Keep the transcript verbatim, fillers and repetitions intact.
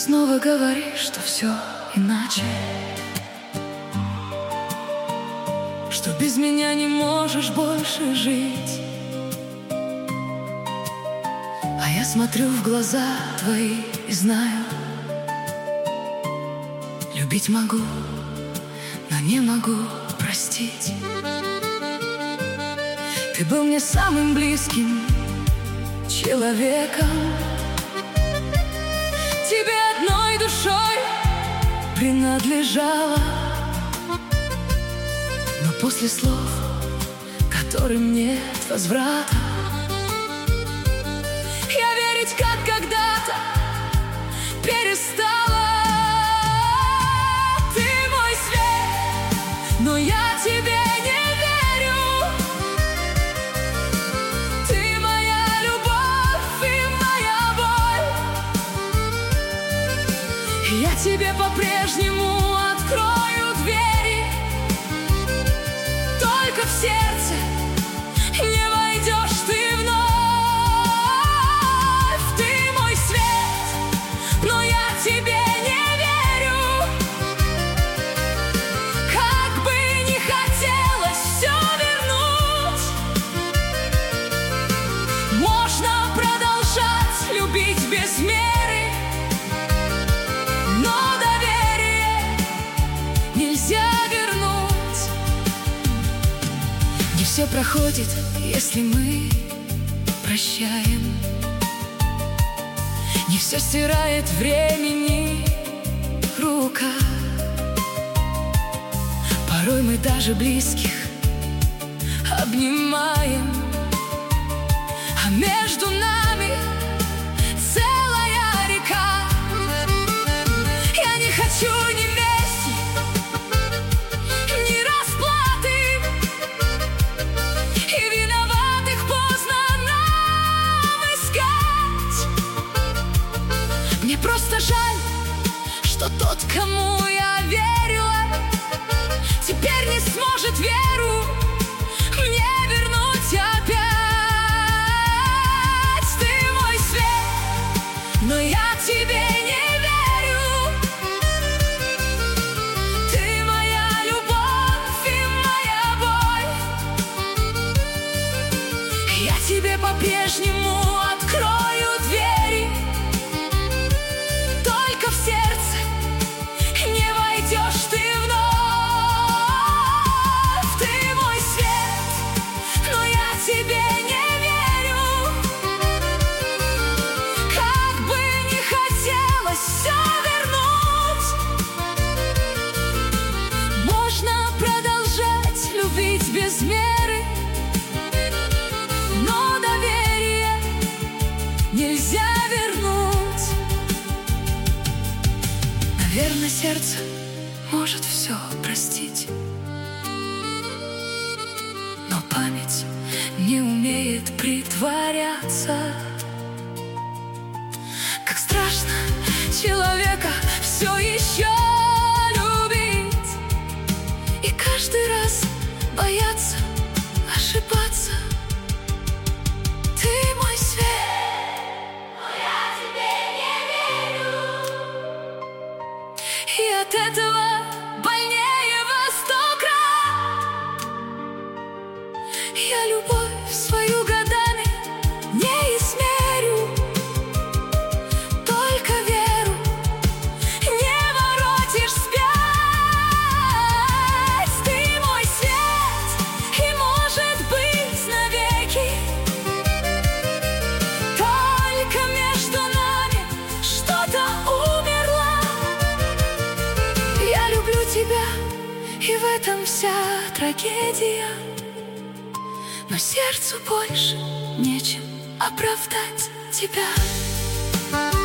снова говоришь, что все иначе, что без меня не можешь больше жить. А я смотрю в глаза твои и знаю, любить могу, но не могу простить. Ты был мне самым близким человеком, тебе одной душой принадлежала. Но после слов, которым нет возврата, я верить, как когда-то, перестала. Ты мой свет, но я тебе не верю. Ты моя любовь и моя боль. Я тебе по-прежнему открою двери, только в сердце не войдешь ты вновь. Ты мой свет, но я тебе не верю. Как бы ни хотелось все вернуть, можно продолжать любить без меры, но доверие нельзя вернуть. Не все проходит, если мы прощаем. Не все стирает времени рука. Порой мы даже близких обнимаем, а между нами целая река. Я не хочу ни мести, ни расплаты, и виноватых поздно нам искать. Мне просто жаль, что тот, кому я верила, теперь не сможет веру мне вернуть опять. Ты мой свет, но я тебе не верю. Ты моя любовь и моя боль. Я тебе по-прежнему открою двери, только в сердце не войдешь ты вновь. Ты мой свет, но я тебе не верю. Как бы ни хотелось все вернуть, можно продолжать любить без меры, но доверие нельзя вернуть. Наверное, сердце может все простить, но память не умеет притворяться. Как страшно человека все еще любить и каждый раз бояться ошибаться. Ты мой свет, но я тебе не верю. И от этого больнее во сто крат. Я любовь свою годами не измерю, только веру не воротишь вспять. Ты мой свет, и может быть навеки, только между нами что-то умерло. Я люблю тебя, и в этом вся трагедия, но сердцу больше нечем оправдать тебя.